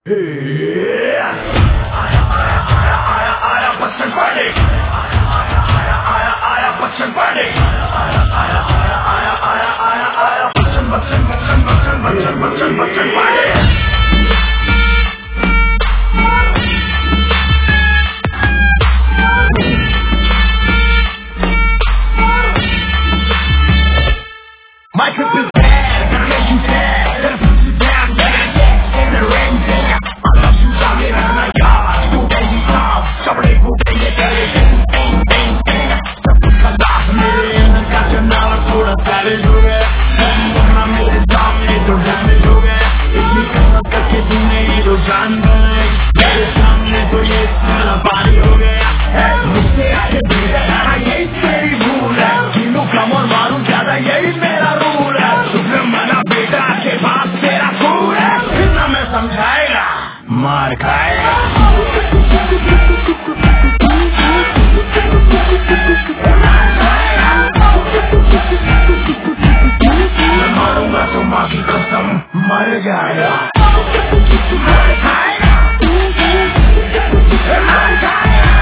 My trip is bad, gotta get you sad. Gotta put you down, gotta get in the ring. I love you, I'm in my yard. You baby mom, somebody who can get that. Some million, got your knowledge, so that's savage, you get. I'm in the dominate, so damage, you get. इतनी कसरत करके तूने ये तो जान बनाई. मेरे सामने तो ये सारा पानी हो गया. मुझसे आगे बढ़ रहा यही तेरी भूल है. तीनों कम और मारूं ज्यादा यही मेरा रूल है. तुझे मना बेटा के पास तेरा खून है. इतना मैं समझाएगा मार खाएगा. मैं मारूंगा तो माँ की कसम मर जाएगा. मार खाएगा, मार खाएगा,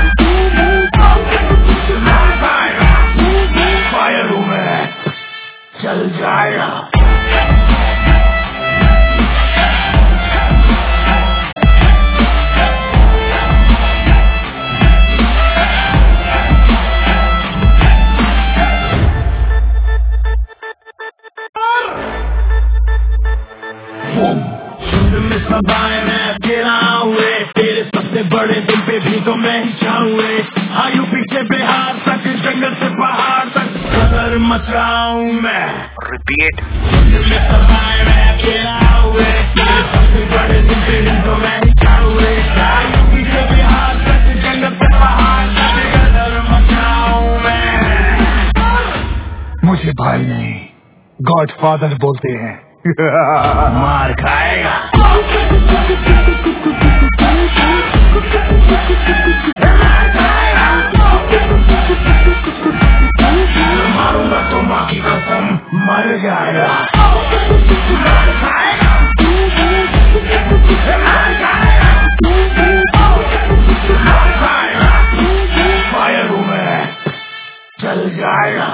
मार खाएगा. फायर हूँ मैं, चल जाएगा. में सभाएं मैं अकेला हूँ रे. तेरे सबसे बड़े दिल पे भी तो मैं ही चाहूँ रे. हाँ यूपी से बिहार तक, जंगल से पहाड़ तक कदर मचाऊँ मैं. Repeat. में सभाएं मैं अकेला हूँ रे. तेरे सबसे बड़े दिल पे भी तो मैं ही चाहूँ रे. हाँ यूपी से बिहार तक, जंगल से पहाड़ तक कदर मचाऊँ मैं. मुझे भाई नहीं, गॉडफादर बोलते हैं. मार खाएगा. मारूंगा तो माँ की कसम मर जाएगा. मार खाएगा, मार खाएगा, मार खाएगा. फायर हूँ मैं, चल जाएगा.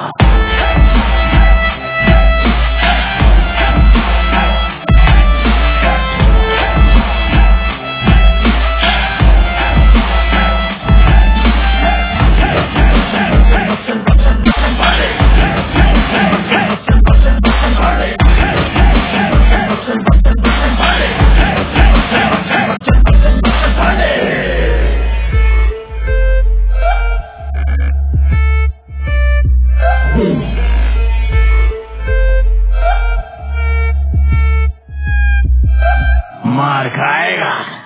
मार खाएगा.